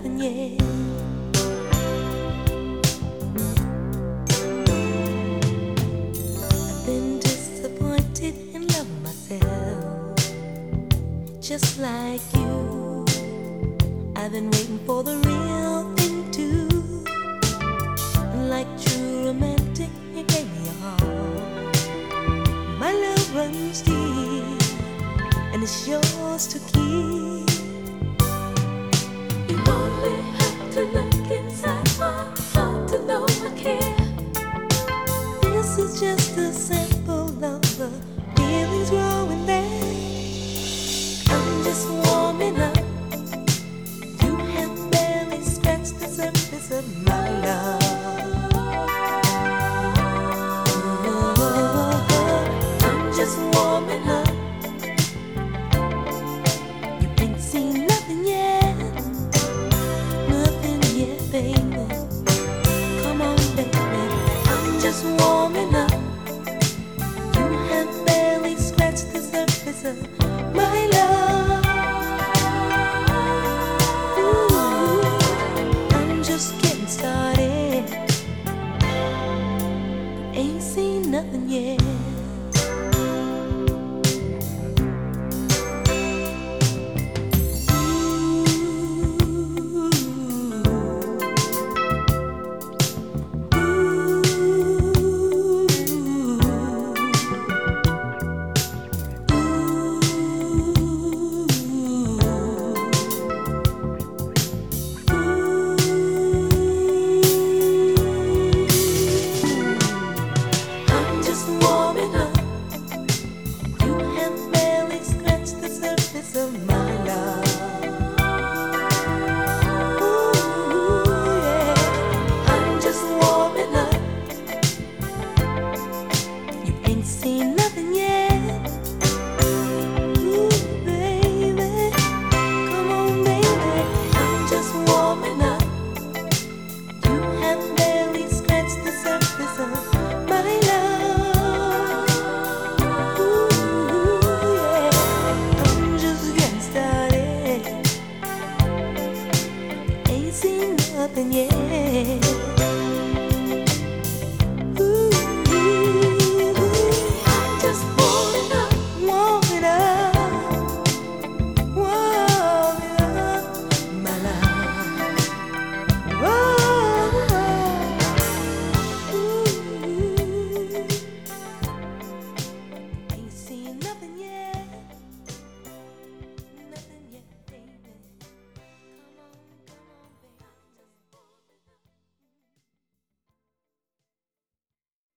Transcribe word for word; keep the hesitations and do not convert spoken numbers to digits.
nothing yet. I've been disappointed in love myself, just like you. I've been waiting for the real thing too. And like true romantic, you gave me your heart. My love runs deep, and it's yours to keep. You only have to look inside my heart to know I care. This is just a sample of the feelings growing there. I'm just warming up. You have barely scratched the surface of my love. Oh, I'm just warming up. You ain't seen nothing yet, nothing yet, baby. Come on, baby. I'm just warming up. You have barely scratched the surface of my love. Ooh, I'm just getting started. Ain't seen nothing yet.